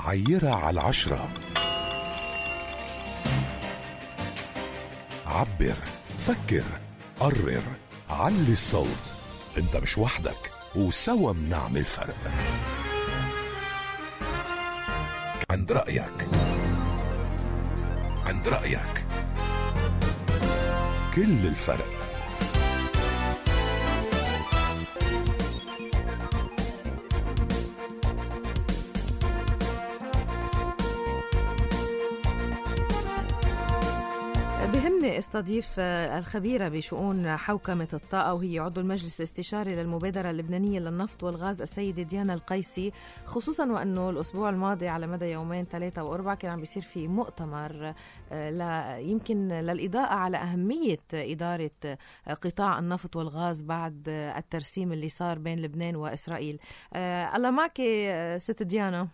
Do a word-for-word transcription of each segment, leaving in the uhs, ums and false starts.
عيرة على العشرة. عبر، فكر، قرر، علي الصوت. انت مش وحدك، وسوا بنعمل فرق. عند رأيك، عند رأيك كل الفرق. بهمني استضيف الخبيرة بشؤون حوكمة الطاقة وهي عضو المجلس الاستشاري للمبادرة اللبنانية للنفط والغاز السيدة ديانا القيسي، خصوصا وأنه الأسبوع الماضي على مدى يومين ثلاثة وأربعة كان عم بيصير في مؤتمر لا يمكن للإضاءة على أهمية إدارة قطاع النفط والغاز بعد الترسيم اللي صار بين لبنان وإسرائيل. الله معك ست ديانا.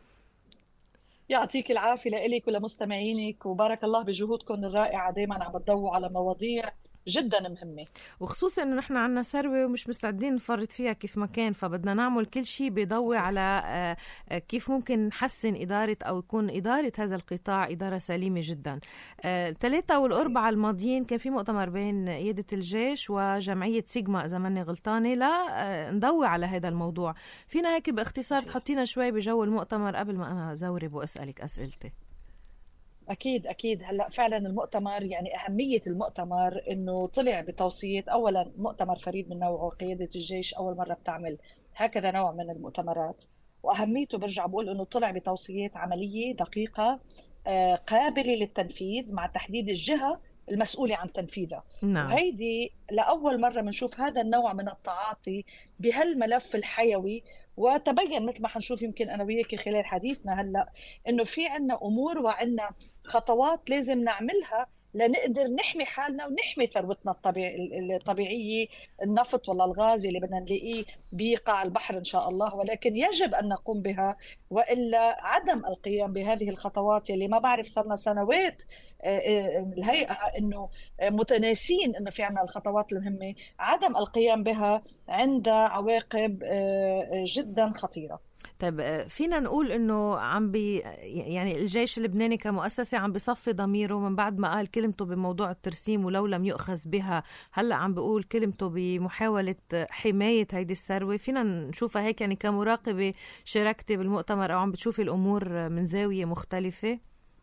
يعطيك العافية لإلك ولمستمعينك، وبارك الله بجهودكم الرائعة، دايما عم بتضووا على مواضيع جدا مهمة، وخصوصا انه نحن عنا ثروة ومش مستعدين نفرط فيها كيف ما كان، فبدنا نعمل كل شيء بيضوي على كيف ممكن نحسن إدارة أو يكون إدارة هذا القطاع إدارة سليمة جدا. الثلاثة والأربعة الماضيين كان في مؤتمر بين قيادة الجيش وجمعية سيجما إذا ماني غلطانة لا نضوي على هذا الموضوع. فينا هيك باختصار تحطينا شوي بجو المؤتمر قبل ما أنا زورب وأسألك أسئلتي؟ أكيد أكيد. هلأ فعلا المؤتمر، يعني أهمية المؤتمر إنه طلع بتوصية، أولا مؤتمر فريد من نوعه، قيادة الجيش أول مرة بتعمل هكذا نوع من المؤتمرات، وأهميته برجع بقول إنه طلع بتوصيات عملية دقيقة قابلة للتنفيذ مع تحديد الجهة المسؤولة عن تنفيذها. نعم. وهيدي لأول مرة بنشوف هذا النوع من التعاطي بهالملف الحيوي، وتبين مثل ما حنشوف يمكن أنا وياك خلال حديثنا هلأ إنه في عنا أمور وعنا خطوات لازم نعملها لنقدر نحمي حالنا ونحمي ثروتنا الطبيعي الطبيعية، النفط ولا الغاز اللي بدنا نلاقيه بقاع البحر إن شاء الله، ولكن يجب أن نقوم بها، وإلا عدم القيام بهذه الخطوات اللي ما بعرف صرنا سنوات الهيئة إنه متناسين إنه في عنا الخطوات المهمة، عدم القيام بها عندها عواقب جدا خطيرة. طيب فينا نقول انه عم بي يعني الجيش اللبناني كمؤسسة عم بيصفي ضميره من بعد ما قال كلمته بموضوع الترسيم ولو لم يؤخذ بها، هلا عم بيقول كلمته بمحاولة حماية هيدي الثروة. فينا نشوفها هيك يعني كمراقبة شاركتي بالمؤتمر او عم بتشوفي الامور من زاوية مختلفة؟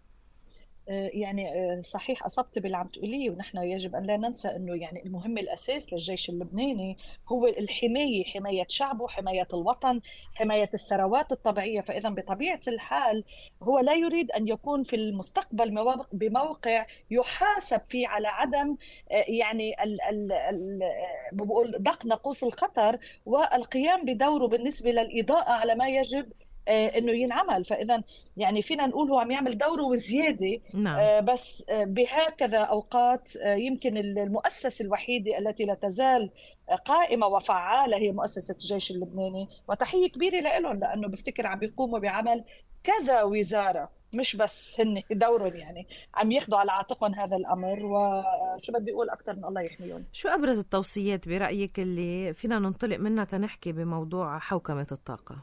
يعني صحيح أصبت باللي عم تقوليه، ونحن يجب أن لا ننسى أنه يعني المهم الأساس للجيش اللبناني هو الحماية، حماية شعبه، حماية الوطن، حماية الثروات الطبيعية. فإذا بطبيعة الحال هو لا يريد أن يكون في المستقبل بموقع يحاسب فيه على عدم يعني ال ال ال بقول دق ناقوس الخطر والقيام بدوره بالنسبة للإضاءة على ما يجب انه ينعمل. فاذا يعني فينا نقول هو عم يعمل دوره وزياده. نعم. بس بهكذا اوقات يمكن المؤسسه الوحيده التي لا تزال قائمه وفعاله هي مؤسسه الجيش اللبناني، وتحيه كبيره لهم لانه بفتكر عم بيقوموا بعمل كذا وزاره، مش بس هن دورهم، يعني عم ياخذوا على عاتقهم هذا الامر، وشو بدي اقول اكثر من الله يحميهم. شو ابرز التوصيات برايك اللي فينا ننطلق منها تنحكي بموضوع حوكمه الطاقه؟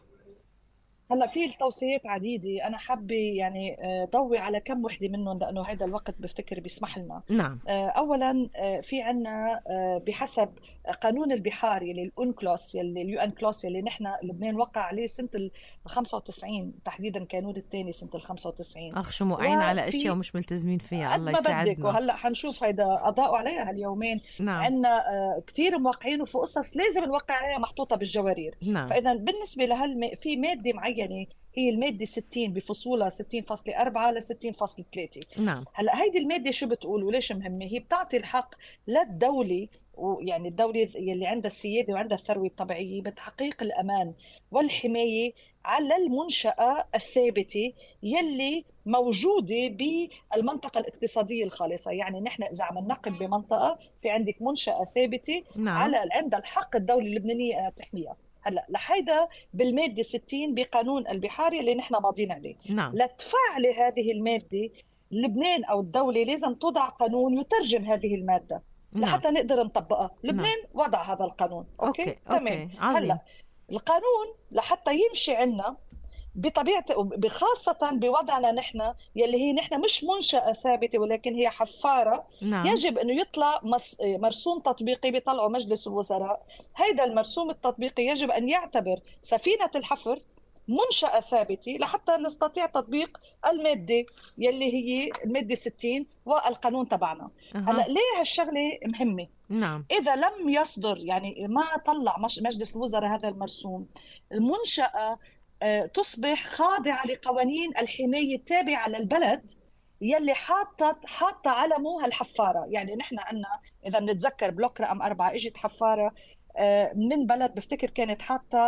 هلا في التوصيات عديدة، أنا حابة يعني ضوي على كم وحدة منهم لأنه هذا الوقت بفتكر بيسمح لنا. نعم. أولا في عنا بحسب قانون البحار يلي الأونكلوس يلي اليو أن كلوس يلي نحن لبنان وقع عليه سنة ال خمسة وتسعين تحديدا، كانون الثاني سنة ال خمسة وتسعين. أخ شو موقعين على أشياء ومش ملتزمين فيها، الله يساعدنا. وهلا حنشوف هيدا أضاءوا عليها هاليومين. نعم. عنا كتير موقعين وفي قصص لازم نوقع عليها محطوطة بالجوارير. نعم. فإذا بالنسبة لهالم في مادة معينة يعني هي المادة ستين بفصولها ستين فاصلة أربعة ل ستين فاصلة ثلاثة. نعم. هلا هيدي المادة شو بتقول وليش مهمة؟ هي بتعطي الحق للدولة، ويعني الدولة يلي عندها السيادة وعندها الثروة الطبيعية بتحقيق الأمان والحماية على المنشأة الثابتة يلي موجودة بالمنطقة الاقتصادية الخالصة. يعني نحن إذا عم ننقب بمنطقة في عندك منشأة ثابتة، نعم. على عندها الحق الدولة اللبنانية أن تحميها. هلا لحيدا بالمادة ستين بقانون البحار اللي نحن ماضيين عليه. نعم. لتفعل هذه المادة لبنان أو الدولة لازم توضع قانون يترجم هذه المادة. نعم. لحتى نقدر نطبقها. لبنان نعم. وضع هذا القانون. أوكي, أوكي. تمام. أوكي. عظيم. هلا القانون لحتى يمشي عنا بطبيعة بخاصة بوضعنا نحن يلي هي نحن مش منشأة ثابتة ولكن هي حفارة. نعم. يجب أنه يطلع مرسوم تطبيقي بيطلعه مجلس الوزراء. هيدا المرسوم التطبيقي يجب أن يعتبر سفينة الحفر منشأة ثابتة لحتى نستطيع تطبيق المادة يلي هي المادة ستين والقانون تبعنا. أه. هلا ليه هالشغلة مهمة؟ نعم. إذا لم يصدر يعني ما طلع مجلس الوزراء هذا المرسوم، المنشأة تصبح خاضعة لقوانين الحماية التابعة للبلد يلي حاطة حاطة علمه هالحفارة. يعني نحن عنا إذا بنتذكر بلوك رقم أربعة إجت حفارة من بلد بفتكر كانت حاطة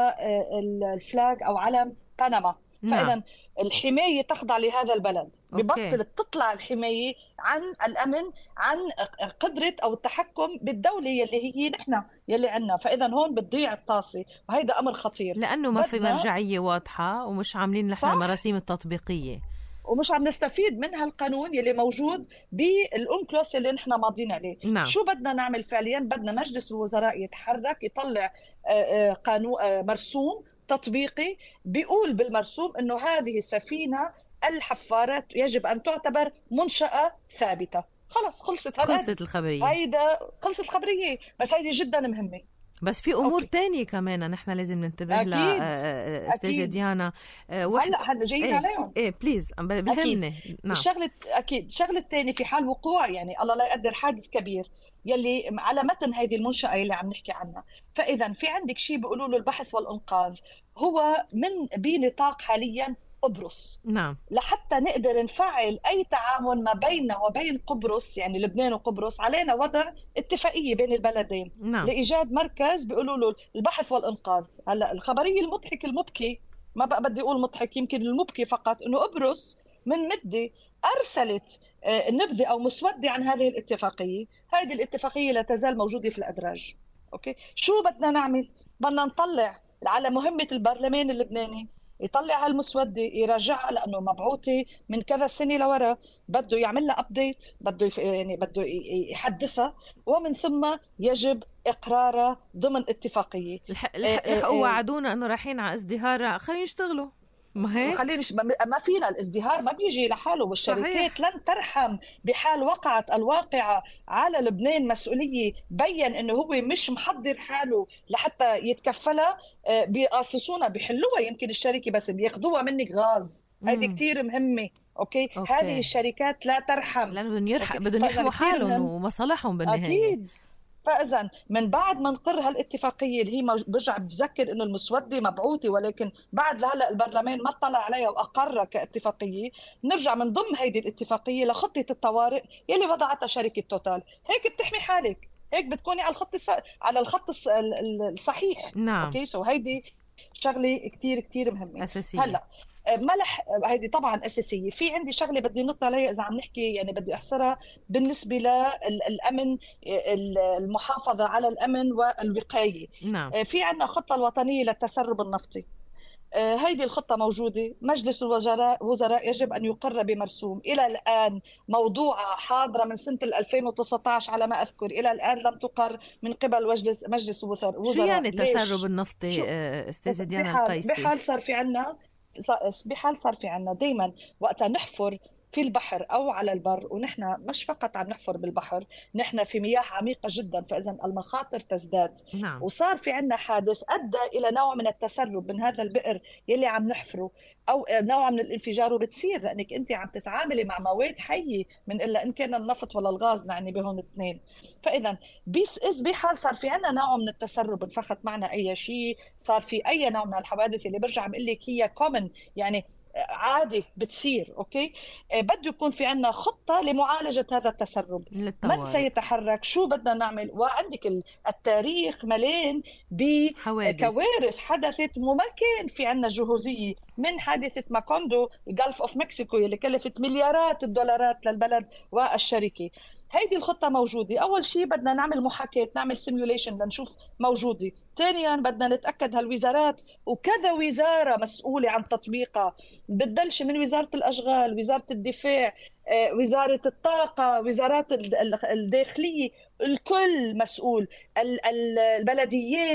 الفلاج أو علم بنما. نعم. فإذا الحماية تخضع لهذا البلد. ببطل تطلع الحماية عن الأمن، عن قدرة أو التحكم بالدولة يلي هي نحن يلي عنا. فإذا هون بتضيع الطاسة وهيدا أمر خطير لأنه ما في مرجعية واضحة ومش عاملين نحن المراسيم التطبيقية ومش عم نستفيد من هالقانون يلي موجود بالأنكلوس اللي نحن ماضيين عليه. نعم. شو بدنا نعمل فعليا؟ بدنا مجلس الوزراء يتحرك يطلع قانون مرسوم تطبيقي بيقول بالمرسوم انه هذه السفينة الحفارات يجب ان تعتبر منشأة ثابتة. خلص خلصت خلصت الخبرية. هيدا خلصت الخبرية. بس هيدي جدا مهمة. بس في امور تانية كمان نحن لازم ننتبه لها استاذة ديانا. هلا هلا جايين عليهم. ايه بليز بهمني. نعم. الشغله اكيد الشغله الثانيه في حال وقوع يعني الله لا يقدر حادث كبير يلي على متن هذه المنشأة اللي عم نحكي عنها. فاذا في عندك شيء بيقولوا له البحث والانقاذ، هو من بنطاق حاليا قبرص. نعم. لحتى نقدر نفعل أي تعاون ما بيننا وبين قبرص يعني لبنان وقبرص علينا وضع اتفاقية بين البلدين. نعم. لإيجاد مركز بيقولوا له البحث والإنقاذ. هلا الخبرية المضحك المبكي، ما بقى بدي أقول مضحك يمكن المبكي فقط، إنه قبرص من مدة أرسلت نبذة أو مسودة عن هذه الاتفاقية. هذه الاتفاقية لا تزال موجودة في الأدراج. أوكي، شو بدنا نعمل؟ بدنا نطلع على مهمة البرلمان اللبناني يطلع هالمسودة يراجعها لأنه مبعوثة من كذا سنة لورا، بده يعمل لها أبديت، بده يعني بده يحدثها، ومن ثم يجب إقرارها ضمن اتفاقية. الحق وعدونا أنه رايحين على ازدهار، خلينا يشتغلوا. ما هيك خلينا ما فينا الازدهار ما بيجي لحاله، والشركات لن ترحم بحال وقعت الواقعة على لبنان مسؤولية بين انه هو مش محضر حاله لحتى يتكفلها، بيقاصصونا بيحلوها. يمكن الشركة بس بياخذوها منك غاز. هذه كتير مهمة. أوكي؟, أوكي هذه الشركات لا ترحم لأنه بدهم يرحم بدهم يحموا حالهم ومصالحهم بالنهاية. أكيد. فإذا من بعد ما نقر هالاتفاقية اللي هي برجع بتذكر إنه المسودة مبعوثة ولكن بعد لهلا البرلمان ما اطلع عليها وأقرها كاتفاقية، نرجع من ضمن هيدي الاتفاقية لخطة الطوارئ يلي وضعتها شركة توتال. هيك بتحمي حالك، هيك بتكوني على الخط الص... على الخط الص... الصحيح. نعم. أوكي، سو هيدي شغلة كتير كتير مهمة أساسية. هلا ملح هيدي طبعا أساسية. في عندي شغلة بدي نطلع عليها إذا عم نحكي يعني بدي أحصرها بالنسبة للأمن، المحافظة على الأمن والوقاية. نعم. في عندنا خطة الوطنية للتسرب النفطي. هيدي الخطة موجودة. مجلس الوزراء وزراء يجب أن يقر بمرسوم. إلى الآن موضوعة حاضرة من سنة ألفين وتسعة عشر على ما أذكر، إلى الآن لم تقر من قبل مجلس مجلس الوزراء. شو يعني التسرب النفطي استاذة ديانا القيسي؟ بحال صار في عنا بحال صار في عنا دايما وقتها نحفر في البحر أو على البر، ونحن مش فقط عم نحفر بالبحر، نحن في مياه عميقة جدا، فإذا المخاطر تزداد. نعم. وصار في عنا حادث أدى إلى نوع من التسرب من هذا البئر يلي عم نحفره، أو نوع من الانفجار. وبتصير لأنك أنت عم تتعاملي مع مواد حية من إلا إن كان النفط ولا الغاز، نعني بهون اثنين. فإذا بيس بحال صار في عنا نوع من التسرب، انفخت معنا أي شيء، صار في أي نوع من الحوادث اللي برجع بقول لك هي كومن يعني عادي بتصير. أوكي، بده يكون في عنا خطة لمعالجة هذا التسرب. من سيتحرك؟ شو بدنا نعمل؟ وعندك التاريخ مليان بكوارث حدثت وما كان في عنا جهوزية، من حادثة ماكوندو الجلف أوف مكسيكو اللي كلفت مليارات الدولارات للبلد والشركة. هيدي الخطة موجودة. أول شيء بدنا نعمل محاكاة، نعمل سيميوليشن لنشوف موجودة. ثانيا بدنا نتأكد هالوزارات وكذا وزارة مسؤولة عن تطبيقها، بدلش من وزارة الأشغال، وزارة الدفاع، وزارة الطاقة، وزارات الداخلية، الكل مسؤول، البلديات،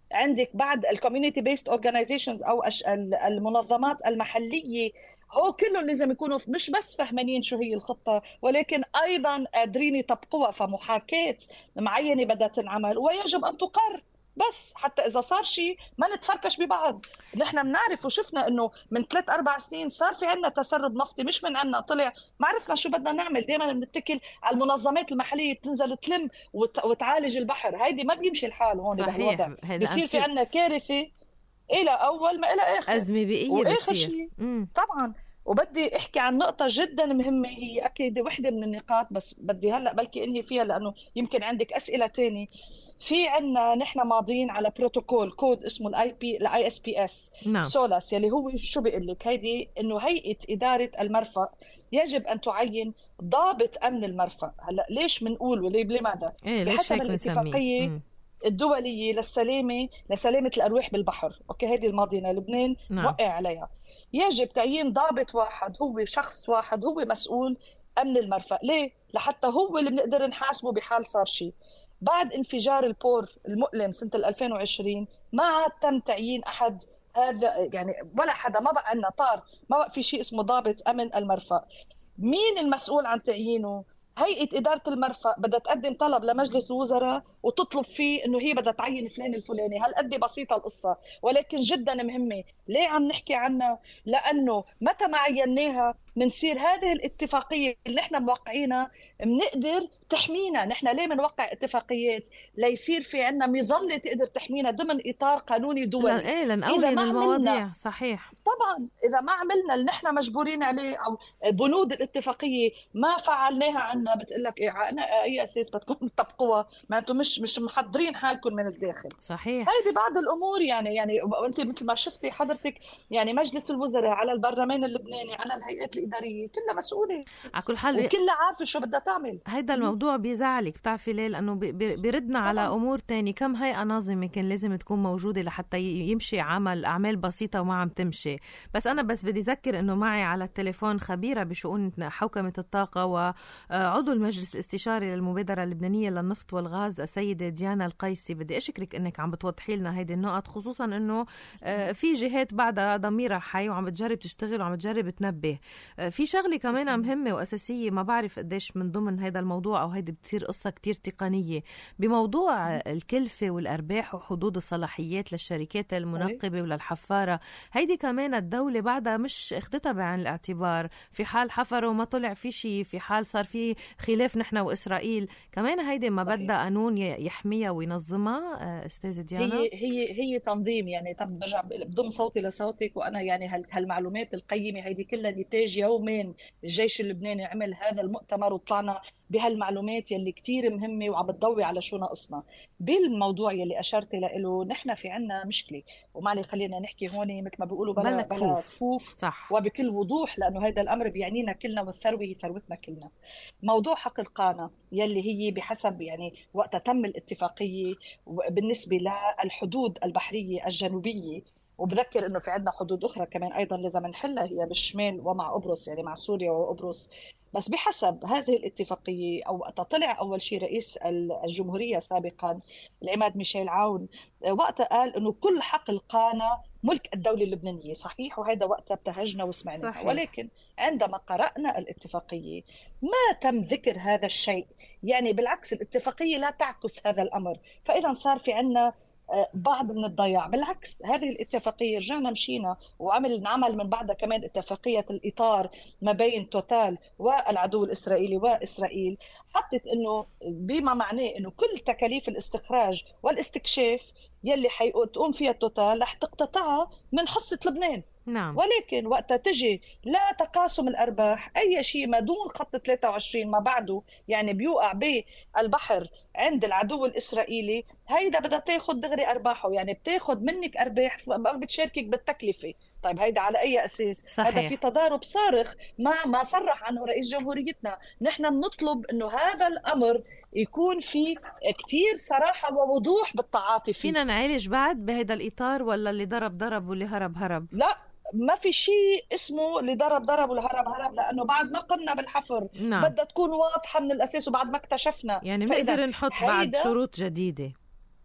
عندك بعد الكوميونيتي بيست اورجانيزيشنز او المنظمات المحليه، هو كلهم لازم يكونوا مش بس فهمانين شو هي الخطة، ولكن أيضا قادرين يطبقوها. فمحاكاة معينة بدها تنعمل ويجب أن تقر، بس حتى إذا صار شيء ما نتفركش ببعض. نحن بنعرف وشفنا إنه من ثلاث أربع سنين صار في عنا تسرب نفطي، مش من عنا طلع، ما عرفنا شو بدنا نعمل. دائما بنتكل على المنظمات المحلية تنزل تلم وت... وتعالج البحر. هيدي ما بيمشي الحال هون بهالوضع، بيصير في عنا كارثة إلى أول ما إلى آخر، أزمة بيئية بتصير. طبعا. وبدي احكي عن نقطة جدا مهمة، هي اكيد وحدة من النقاط، بس بدي هلا بلكي انهي فيها لانه يمكن عندك اسئلة تاني. في عنا نحن ماضيين على بروتوكول كود اسمه الاي بي الاي اس بي اس سولاس، يلي هو شو بيقول لك؟ هيدي انه هيئة إدارة المرفأ يجب ان تعين ضابط امن المرفأ. هلا ليش بنقول وليه لماذا؟ إيه بحسب الاتفاقية الدولية للسلامة لسلامة الأرواح بالبحر، أوكي، هذه الماضينا لبنان نعم. وقع عليها. يجب تعيين ضابط واحد، هو شخص واحد هو مسؤول أمن المرفأ. ليه؟ لحتى هو اللي بنقدر نحاسبه بحال صار شيء. بعد انفجار البور المؤلم سنة ألفين وعشرين ما عاد تم تعيين أحد، هذا يعني ولا حدا، ما بقى عنا طار، ما بقى في شيء اسمه ضابط أمن المرفأ. مين المسؤول عن تعيينه؟ هيئة إدارة المرفأ بدها تقدم طلب لمجلس الوزراء وتطلب فيه إنه هي بدها تعين فلان الفلاني. هالقد بسيطة القصة، ولكن جدا مهمة. ليه عم نحكي عنها؟ لأنه متى ما عيناها منصير هذه الاتفاقية اللي نحن موقعينها منقدر تحمينا. نحن ليه منوقع اتفاقيات؟ ليصير في عنا مظلة تقدر تحمينا ضمن إطار قانوني دولي. ايه لنقولن المواضيع صحيح. طبعا إذا ما عملنا اللي نحن مجبورين عليه أو بنود الاتفاقية ما فعلناها عنا، بتقلك إيه على أي أساس بدكم تطبقوها؟ ما أنتم مش مش محضرين حالكم من الداخل. صحيح. هيدي بعض الأمور يعني يعني وأنت مثل ما شفتي حضرتك، يعني مجلس الوزراء على البرلمان اللبناني على الهيئات الإدارية كلها مسؤولة على كل حال، وكلها عارفة شو بدها تعمل. هيدا الموضوع بيزعلك بتعرفي ليه؟ لأنه بيردنا على أمور تاني. كم هيئة ناظمة كان لازم تكون موجودة لحتى يمشي عمل أعمال بسيطة وما عم تمشي. بس أنا بس بدي أذكر إنه معي على التليفون خبيرة بشؤون حوكمة الطاقة وعضو المجلس الاستشاري للمبادرة اللبنانية للنفط والغاز السيدة ديانا القيسي. بدي أشكرك إنك عم بتوضحي لنا هيدي النقط، خصوصا إنه في جهات بعدها ضميرها حي وعم بتجرب تشتغل وعم بتجرب تنبه. في شغلة كمان مهمة وأساسية، ما بعرف قديش من ضمن هيدا الموضوع أو هيدي بتصير قصة كتير تقنية بموضوع الكلفة والأرباح وحدود الصلاحيات للشركات المنقبة وللحفارة. هيدي كمان الدولة بعدها مش اخدتها بعين الاعتبار. في حال حفروا ما طلع في شيء، في حال صار في خلاف نحن وإسرائيل كمان، هيدي ما بدها قانون يحميها وينظمها. أستاذة ديانا، هي هي هي تنظيم. يعني طب برجع بضم صوتي لصوتك، وأنا يعني هالمعلومات القيمة هيدي كلها نتاج يومين الجيش اللبناني عمل هذا المؤتمر وطلعنا بهالمعلومات يلي كتير مهمة وعم بتضوي على شو ناقصنا. بالموضوع يلي أشرت له، نحن في عنا مشكلة، ومعلي خلينا نحكي هون مثل ما بيقولوا بلا, بلا كفوف, كفوف صح. وبكل وضوح، لأنه هذا الأمر بيعنينا كلنا، والثروة هي ثروتنا كلنا. موضوع حق القانا يلي هي بحسب يعني وقت تم الاتفاقية بالنسبة للحدود البحرية الجنوبية، وبذكر انه في عندنا حدود اخرى كمان ايضا لازم نحلها هي بالشمال ومع قبرص، يعني مع سوريا وقبرص. بس بحسب هذه الاتفاقيه او وقت طلع اول شيء رئيس الجمهوريه سابقا العماد ميشيل عون، وقتها قال انه كل حق القانا ملك الدوله اللبنانيه. صحيح، وهذا وقتها ابتهجنا وسمعناها، ولكن عندما قرانا الاتفاقيه ما تم ذكر هذا الشيء. يعني بالعكس الاتفاقيه لا تعكس هذا الامر، فاذا صار في عندنا بعض من الضياع. بالعكس هذه الاتفاقية رجعنا مشينا وعمل نعمل من بعدها كمان اتفاقية الإطار ما بين توتال والعدو الإسرائيلي وإسرائيل، حطت إنه بما معناه إنه كل تكاليف الاستخراج والاستكشاف يلي حيقوم فيها توتال رح تقتطعها من حصة لبنان. نعم. ولكن وقتها تجي لا تقاسم الأرباح، أي شيء ما دون خط ثلاثة وعشرين ما بعده يعني بيوقع بالبحر عند العدو الإسرائيلي، هيدا بدها تاخد دغري أرباحه. يعني بتاخد منك أرباح بتشاركك بالتكلفة. طيب هيدا على أي أساس؟ صحيح. هذا في تضارب صارخ مع ما صرح عنه رئيس جمهوريتنا. نحن نطلب إنه هذا الأمر يكون في كتير صراحة ووضوح بالتعاطي فيه. فينا نعالج بعد بهذا الإطار، ولا اللي ضرب ضرب واللي هرب هرب؟ لا، ما في شيء اسمه اللي ضرب ضرب واللي هرب هرب، لأنه بعد ما قمنا بالحفر نعم. بدها تكون واضحة من الأساس، وبعد ما اكتشفنا يعني بنقدر نحط بعد شروط جديدة.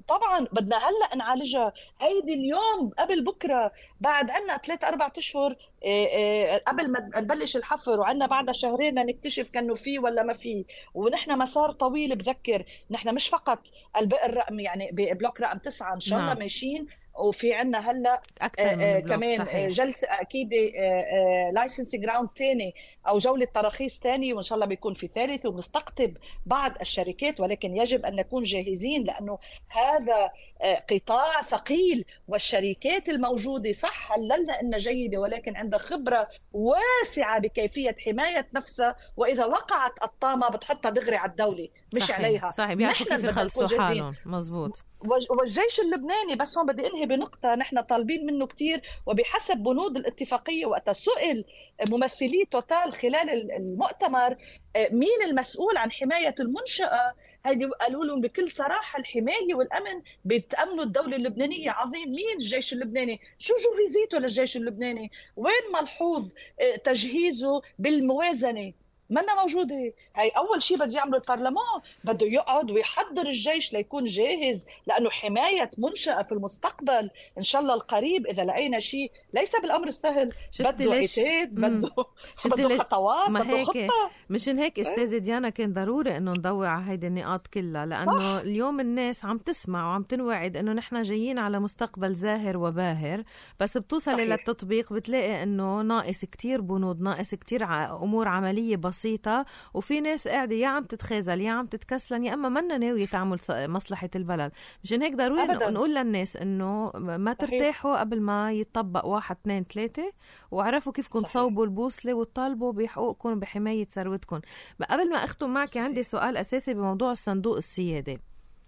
طبعا بدنا هلا نعالجها. هيدي اليوم قبل بكره، بعد عنا ثلاثة أربعة اشهر قبل ما نبلش الحفر، وعنا بعد شهرين نكتشف كانه فيه ولا ما فيه. ونحن مسار طويل. بذكر نحن مش فقط البئر رقم يعني ببلوك رقم تسعة ان شاء الله نعم. ماشيين، وفي عنا هلا أكثر من آه، بلوك. كمان صحيح. جلسه اكيد لايسنس جراوند ثاني او جوله تراخيص ثاني، وان شاء الله بيكون في ثالث، وبنستقطب بعض الشركات. ولكن يجب ان نكون جاهزين، لانه هذا آه، قطاع ثقيل، والشركات الموجوده صح هللنا انها جيده، ولكن عندها خبره واسعه بكيفيه حمايه نفسها، واذا وقعت الطامه بتحطها دغري على الدوله مش صحيح. عليها. صحيح، بيعرفوا نحن كيف بدنا يخلصوا نكون جاهزين. حالهم. مزبوط. والجيش اللبناني، بس هون بدي انهي بنقطة نحن طالبين منه كتير، وبحسب بنود الاتفاقية وقت سئل ممثلي توتال خلال المؤتمر مين المسؤول عن حماية المنشأة، هيدي قالوا لهم بكل صراحة الحماية والأمن بتأمنوا الدولة اللبنانية. عظيم. مين الجيش اللبناني؟ شو جهيزيته للجيش اللبناني؟ وين ملحوظ تجهيزه بالموازنة؟ منا موجودة. هاي أول شيء بده يعمله البرلمان، بده يقعد ويحضر الجيش ليكون جاهز، لأنه حماية منشأة في المستقبل إن شاء الله القريب إذا لقينا شيء ليس بالأمر السهل. بده عتاد، بده بده خطوات، بده خطة. مشان هيك أستاذة ديانا كان ضروري إنه نضوي على هيدي النقاط كلها، لأنه صح. اليوم الناس عم تسمع وعم تنوعد إنه نحن جايين على مستقبل زاهر وباهر، بس بتوصل إلى التطبيق بتلاقي إنه ناقص كتير بنود، ناقص كتير أمور عملية بسيطة بسيطة، وفي ناس قاعدة يا عم تتخاذل يا عم تتكسلن، يا أما منا ناوية تعمل مصلحة البلد. مشان هيك ضروري أبداً. نقول للناس إنه ما ترتاحوا قبل ما يتطبق واحد اثنين ثلاثة، وعرفوا كيفكم تصوبوا البوصلة وتطالبوا بحقوقكم بحماية ثروتكم. قبل ما أختم معك صحيح. عندي سؤال أساسي بموضوع الصندوق السيادي.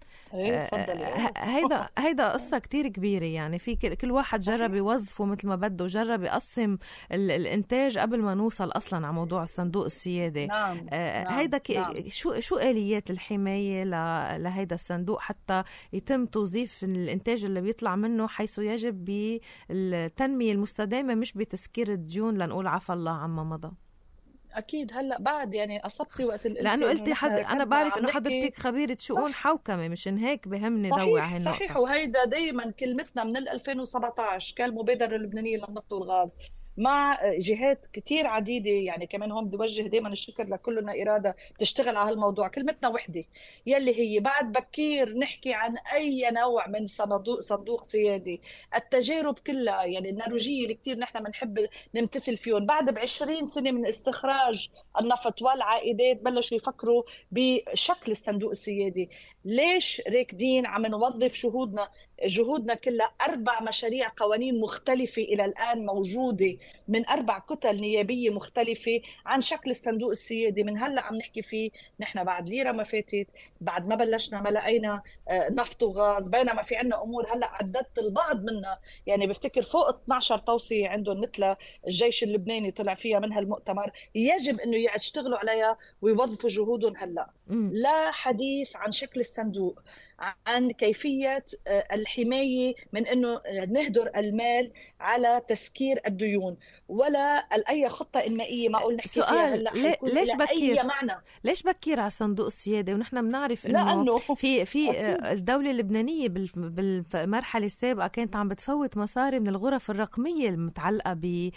هيدا هيدا قصة كتير كبيرة، يعني في كل واحد جرب يوظفه مثل ما بده، جرب يقسم الانتاج قبل ما نوصل اصلا على موضوع الصندوق السيادي. نعم. هيدا نعم. شو شو آليات الحماية لهيدا الصندوق حتى يتم توظيف الانتاج اللي بيطلع منه حيث يجب بالتنمية المستدامة، مش بتسكير الديون لنقول عفى الله عما مضى؟ اكيد هلا بعد يعني اصبتي وقت لانه قلتي حد انا بعرف انه حضرتك خبيره شؤون حوكمه، مشان هيك بهمني ضوي على هالنقطه. صحيح. وهيدا دايما كلمتنا من ألفين وسبعة عشر كالمبادره اللبنانيه للنفط والغاز مع جهات كتير عديدة. يعني كمان هم بدي وجه دائما الشكر لكلنا إرادة تشتغل على هالموضوع. كلمتنا وحدة يلي هي بعد بكير نحكي عن أي نوع من صندوق صندوق سيادي. التجارب كلها يعني النرويجية اللي كتير نحن بنحب نمتثل فيهم، بعد بعشرين سنة من استخراج النفط والعائدات بلشوا يفكروا بشكل الصندوق السيادي. ليش راكدين عم نوظف شهودنا جهودنا كلها؟ أربع مشاريع قوانين مختلفة إلى الآن موجودة من أربع كتل نيابية مختلفة عن شكل الصندوق السيادي. من هلأ عم نحكي فيه نحن بعد ليرة ما فاتت، بعد ما بلشنا ما لقينا نفط وغاز، بينما في عنا أمور هلأ عددت البعض منها. يعني بفتكر فوق اثني عشر توصية عندهم مثل الجيش اللبناني طلع فيها من هالمؤتمر، يجب أنه يشتغلوا عليها ويوظفوا جهودهم هلأ. لا حديث عن شكل الصندوق، عن كيفية الحماية من أنه نهدر المال على تسكير الديون، ولا أي خطة إنمائية ما أقول نحكي فيها هلا حيكون ليش بكير؟ أي معنى. ليش بكير على صندوق السيادة ونحن بنعرف إنه في في الدولة اللبنانية بالمرحلة السابقة كانت عم بتفوت مصاري من الغرف الرقمية المتعلقة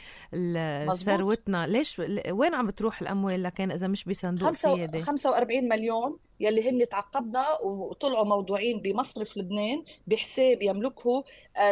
بثروتنا؟ ليش وين عم بتروح الأموال لكن إذا مش بصندوق السيادة؟ خمسة وأربعين مليون يلي هن تعقبنا وطلعوا موضوعين بمصرف لبنان بحساب يملكه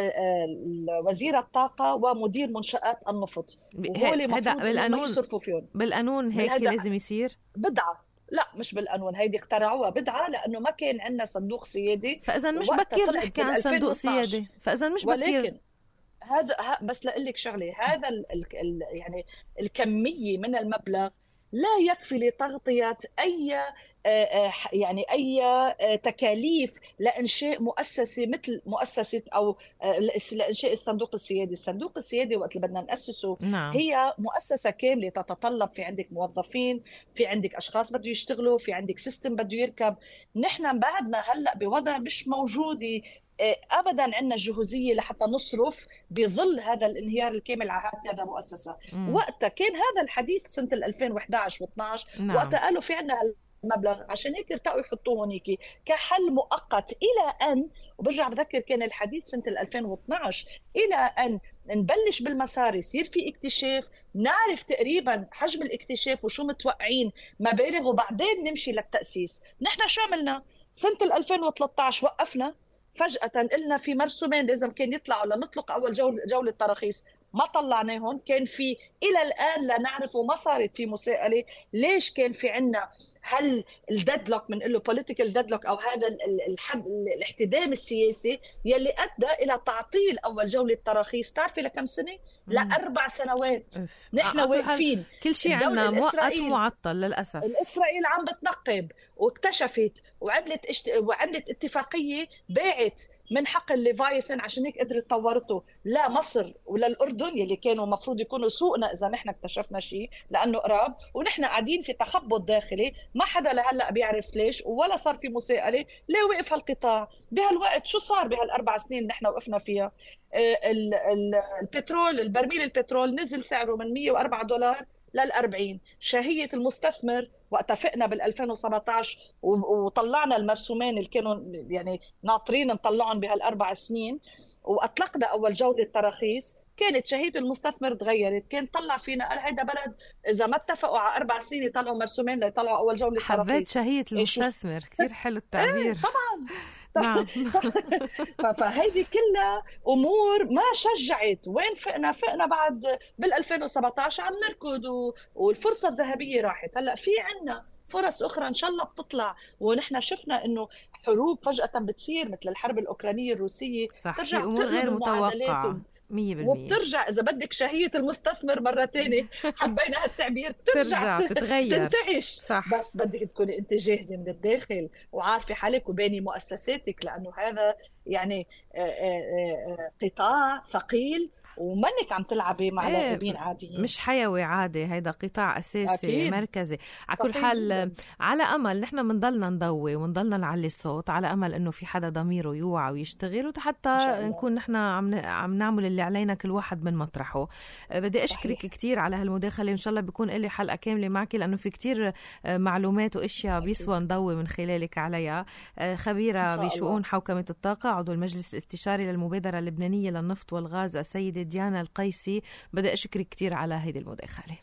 وزير الطاقة ومدير منشآت النفط، وهول مفروض انه يصرفوا فيهم. بالقانون هيك لازم يصير؟ بدعة. لا مش بالقانون، هيدي اخترعوها بدعة لأنه ما كان عندنا صندوق سيادي. فإذا مش بكير نحكي عن صندوق سيادي، فإذا مش بكير. هذا بس لأقلك شغلة، هذا ال ال يعني الكمية من المبلغ لا يكفي لتغطية أي يعني أي تكاليف لإنشاء مؤسسة مثل مؤسسة أو لإنشاء الصندوق السيادي. الصندوق السيادي وقت اللي بدنا نأسسه نعم. هي مؤسسة كاملة تتطلب في عندك موظفين، في عندك أشخاص بده يشتغلوا، في عندك سيستم بده يركب. نحن بعدنا هلأ بوضع مش موجودة أبداً عندنا الجهوزية لحتى نصرف بظل هذا الانهيار الكامل على هذا مؤسسة. وقتها كان هذا الحديث سنة ألفين وإحدى عشر واثني عشر نعم. وقتها قالوا في عندنا المبلغ، عشان هيك ارتقوا يحطوه هونيك كحل مؤقت إلى أن، وبرجع بذكر كان الحديث سنة ألفين واثنعش، إلى أن نبلش بالمسار يصير في اكتشاف، نعرف تقريبا حجم الاكتشاف وشو متوقعين مبالغ، وبعدين نمشي للتأسيس. نحن شو عملنا؟ سنة ألفين وثلاثة عشر وقفنا فجأة، قلنا في مرسومين لازم كان يطلعوا لنطلق أول جولة, جولة تراخيص، ما طلعناهم. كان في إلى الآن لا نعرف، وما صارت في مساءلة ليش كان في عنا هل الديدلوك، بنقول له بوليتيكال ديدلوك، او هذا الحد الاحتدام السياسي يلي ادى الى تعطيل اول جوله تراخيص. تعرفي لكم سنه؟ لاربع سنوات نحن واقفين، كل شيء عندنا مؤقت ومعطل للاسف. الاسرائيل عم بتنقب واكتشفت وعملت اشت... وعملت اتفاقيه باعت من حق الليفايثن، عشان هيك قدرت طورته لا مصر ولا الاردن يلي كانوا المفروض يكونوا سوقنا اذا نحن اكتشفنا شيء لانه قراب، ونحن قاعدين في تخبط داخلي ما حدا لهلا بيعرف ليش، ولا صار في مساءله ليه وقف هالقطاع بهالوقت. شو صار بهالاربع سنين نحن وقفنا فيها؟ البترول، البرميل البترول نزل سعره من مية وأربعة دولار للأربعين. شهية المستثمر وقت فقنا بالألفين وسبعة عشر وطلعنا المرسومين اللي كانوا يعني ناطرين نطلعهم بهالأربع سنين وأطلقنا أول جولة تراخيص، كانت شهية المستثمر تغيرت. كان طلع فينا قال هيدا بلد إذا ما اتفقوا على أربع سنين يطلعوا مرسومين ليطلعوا أول جولة تراخيص. حبيت شهية المستثمر، كتير حلو التعبير. طبعا نعم. فهيدي كلها امور ما شجعت. وين فقنا؟ فقنا بعد بال ألفين وسبعة عشر عم نركض والفرصه الذهبيه راحت. هلا في عنا فرص اخرى ان شاء الله بتطلع، ونحن شفنا انه حروب فجاه بتصير مثل الحرب الاوكرانيه الروسيه، صح، ترجع في امور غير متوقعه مية بالمية، وبترجع اذا بدك شهيه المستثمر مره ثانيه حبينا هالتعبير، ترجع تتغير تنتعش. صح. بس بدك تكوني انت جاهزه من الداخل وعارفه حالك وباني مؤسساتك، لانه هذا يعني قطاع ثقيل ومنك عم تلعبي مع لاعبين عاديين، مش حيوي عادي، هيدا قطاع اساسي أكيد. مركزي. على كل حال على امل نحن بنضلنا نضوي ونضلنا نعلي الصوت، على امل انه في حدا ضميره يوعى ويشتغل، وحتى نكون نحن عم عم نعمل اللي علينا كل واحد من مطرحه. بدي اشكرك صحيح. كتير على هالمداخله، ان شاء الله بيكون لي حلقه كامله معك، لانه في كتير معلومات واشياء بيسوى نضوي من خلالك عليها. خبيره بشؤون حوكمه الطاقه، عضو المجلس الاستشاري للمبادره اللبنانيه للنفط والغاز السيده ديانا القيسي، بدي اشكرك كتير على هيدي المداخله.